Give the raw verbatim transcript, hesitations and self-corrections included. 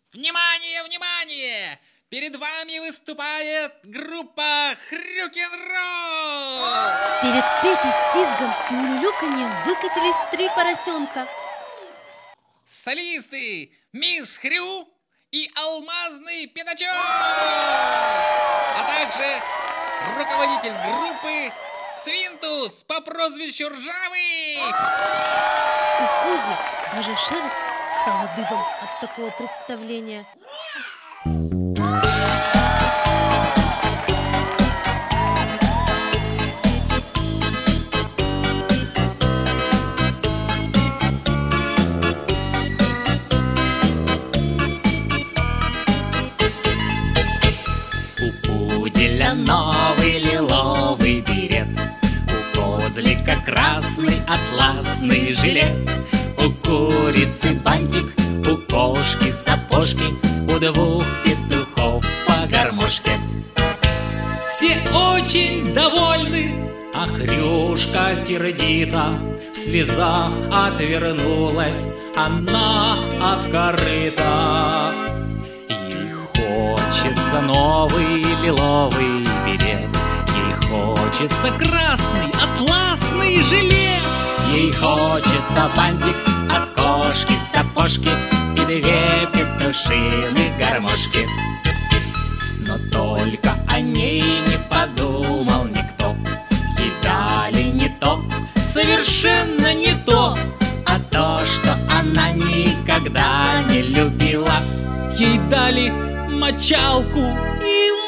Внимание, внимание! Перед вами выступает группа Хрюкенролл! Перед Петей с визгом и улюлюканьем выкатились три поросенка. Солисты Мисс Хрю и Алмазный Пятачок! А также руководитель группы Свинтус по прозвищу Ржавый! У Кузи даже шерсть стала дыбом от такого представления. У пуделя новый лиловый берет, у козлика красный атласный жилет, у курицы бантик, у кошки сапожки, у двух петухов по гармошке. Все очень довольны, а Хрюшка сердита в слезах отвернулась она от корыта. Ей хочется новый лиловый берет, ей хочется красный атласный жилет, ей хочется бантик от кошки сапожки и две петушиных гармошки. Но только о ней не подумал никто. Ей дали не то, совершенно не то, а то, что она никогда не любила. Ей дали мочалку и